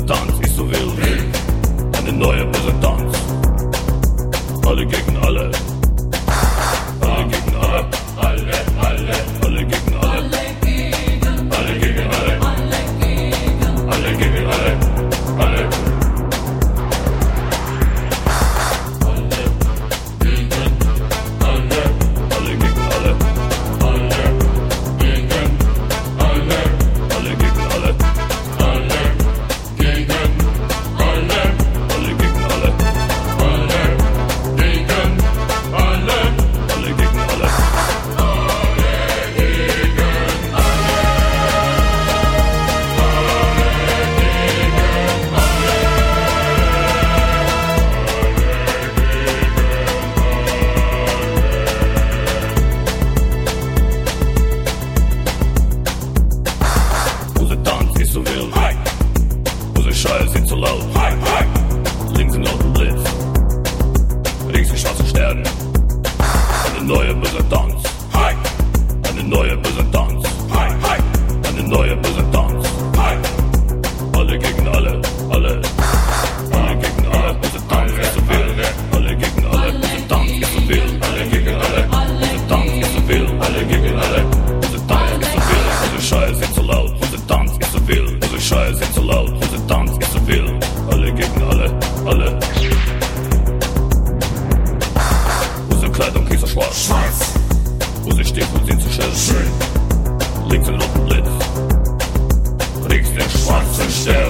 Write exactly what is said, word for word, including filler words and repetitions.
Tanz ist so wild, eine neue böse Tanz. Alle gegen alle, alle gegen alle, alle, alle, alle gegen alle, alle gegen alle, alle gegen alle, alle. Scheiße sind zu laut. Hi, hi. Links sind laut ein Blitz. Rechts sind schwarze Sterne. Eine neue böse Tanz. Hi. Eine neue böse Tanz. Hi, hi. Eine neue böse Tanz. Hi. Alle gegen alle, alle. Alle gegen alle, böse Tanz ist so wild. Alle gegen alle, böse Tanz ist so wild. Alle gegen alle, böse Tanz ist so wild. Alle gegen alle, böse Tanz ist so wild. Böse Scheiße sind zu laut. Böse Tanz ist so wild. Böse Scheiße sind zu laut. Tanz ist so wild, alle gegen alle, alle. Unsere Kleidung ist so schwarz, schwarz. Unsere Stiefel sind so schön, schön. Links sind roten Blitz, rechts sind schwarze Sterne.